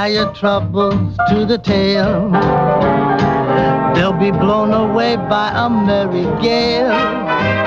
tie your troubles to the tail. They'll be blown away by a merry gale.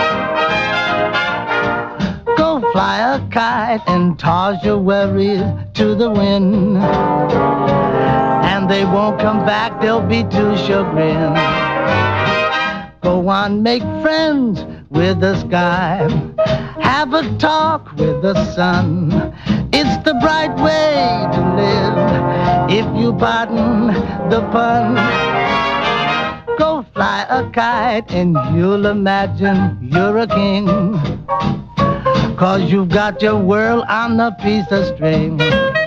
Go fly a kite and toss your worries to the wind. And they won't come back, they'll be too chagrined. Go on, make friends with the sky. Have a talk with the sun. It's the bright way to live, if you pardon the pun. Go fly a kite and you'll imagine you're a king, 'cause you've got your world on a piece of string.